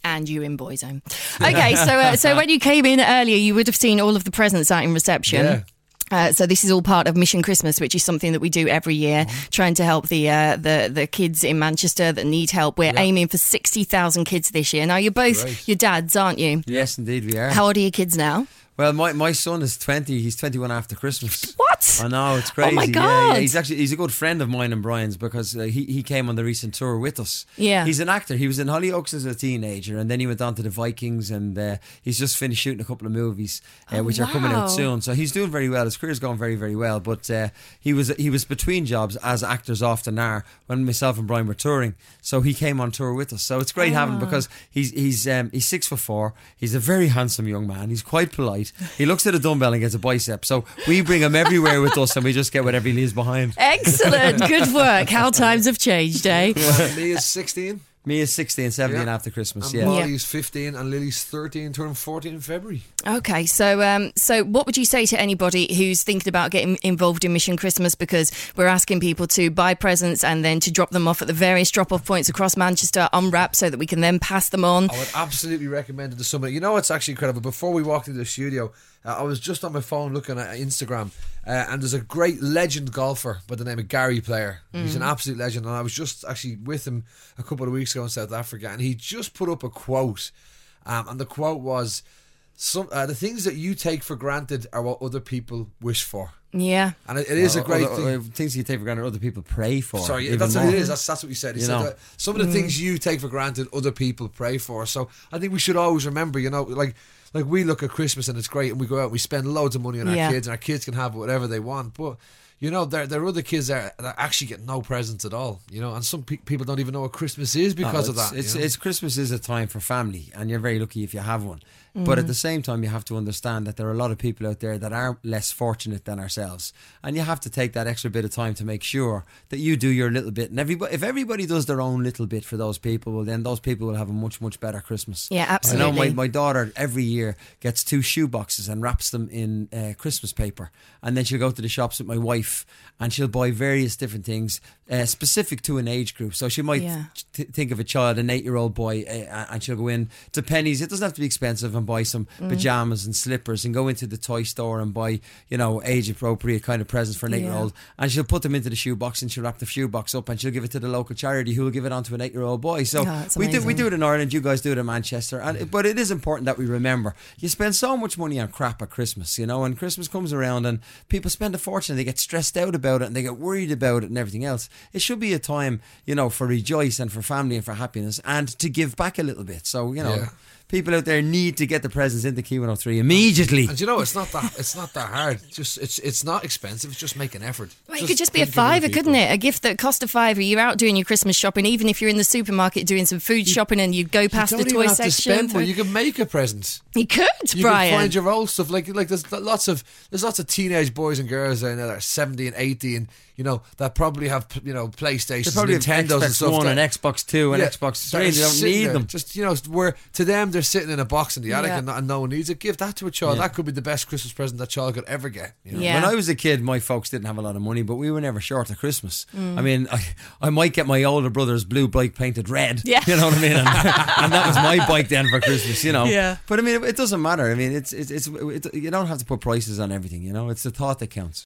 And you in Boyzone. Okay, so when you came in earlier, you would have seen all of the presents out in reception. Yeah. So this is all part of Mission Christmas, which is something that we do every year, trying to help the kids in Manchester that need help. We're aiming for 60,000 kids this year. Now, you're both your dads, aren't you? Yes, indeed we are. How old are your kids now? Well, my son is 20. He's 21 after Christmas. What? I know, it's crazy. Oh my God. Yeah. He's a good friend of mine and Brian's because he came on the recent tour with us. Yeah. He's an actor. He was in Hollyoaks as a teenager and then he went on to the Vikings and he's just finished shooting a couple of movies which are coming out soon. So he's doing very well. His career's going very, very well. But he was between jobs, as actors often are, when myself and Brian were touring. So he came on tour with us. So it's great having him because he's 6'4". He's a very handsome young man. He's quite polite. He looks at a dumbbell and gets a bicep. So we bring him everywhere with us and we just get whatever he leaves behind. Excellent. Good work. How times have changed, eh? Me is 16. Me is 16, 17 after Christmas. And Molly's 15 and Lily's 13, turning 14 in February. Okay, so what would you say to anybody who's thinking about getting involved in Mission Christmas? Because we're asking people to buy presents and then to drop them off at the various drop-off points across Manchester, unwrapped, so that we can then pass them on. I would absolutely recommend it to somebody. You know what's actually incredible? Before we walked into the studio, I was just on my phone looking at Instagram, and there's a great legend golfer by the name of Gary Player. He's an absolute legend, and I was just actually with him a couple of weeks ago in South Africa, and he just put up a quote, and the quote was, the things that you take for granted are what other people wish for. Yeah. And it is a great thing. Things you take for granted other people pray for. Sorry, that's what it is. That's what he said. He said that some of the things you take for granted other people pray for. So I think we should always remember, like we look at Christmas and it's great and we go out and we spend loads of money on our kids and our kids can have whatever they want, but there are other kids that actually get no presents at all, and some people don't even know what Christmas is because of that. It's Christmas is a time for family, and you're very lucky if you have one. But at the same time, you have to understand that there are a lot of people out there that are less fortunate than ourselves, and you have to take that extra bit of time to make sure that you do your little bit. And if everybody does their own little bit for those people, well, then those people will have a much, much better Christmas. Yeah, absolutely. I know my daughter every year gets 2 shoe boxes and wraps them in Christmas paper, and then she'll go to the shops with my wife and she'll buy various different things specific to an age group. So she might think of a child, an 8-year-old boy, and she'll go in to Penny's. It doesn't have to be expensive, and buy some pajamas and slippers, and go into the toy store and buy age appropriate kind of presents for an 8-year-old, and she'll put them into the shoebox and she'll wrap the shoebox up and she'll give it to the local charity who will give it on to an 8-year-old boy. So we do it in Ireland, you guys do it in Manchester, but it is important that we remember you spend so much money on crap at Christmas, and Christmas comes around and people spend a fortune, they get stressed out about it and they get worried about it and everything else. It should be a time for rejoice and for family and for happiness and to give back a little bit. So people out there need to get the presents into Q103 immediately. And it's not that hard. It's not expensive. It's just make an effort. Well, it could just be a £5, couldn't it? A gift that cost a £5. You're out doing your Christmas shopping, even if you're in the supermarket doing some food shopping and you go past the toy section. You don't even have to spend more. You can make a present. You could, you Brian. You can find your own stuff. Like there's lots of teenage boys and girls out there that are 70 and 80 and that probably have PlayStations, probably Nintendos, have Xbox and stuff. One and Xbox Two and Xbox 3. They don't need them. Just where to them they're sitting in a box in the attic and no one needs it. Give that to a child. That could be the best Christmas present that child could ever get. When I was a kid, my folks didn't have a lot of money, but we were never short at Christmas. I mean, I might get my older brother's blue bike painted red. Yeah. You know what I mean? And that was my bike then for Christmas. Yeah. But I mean, it doesn't matter. I mean, it's you don't have to put prices on everything. It's the thought that counts.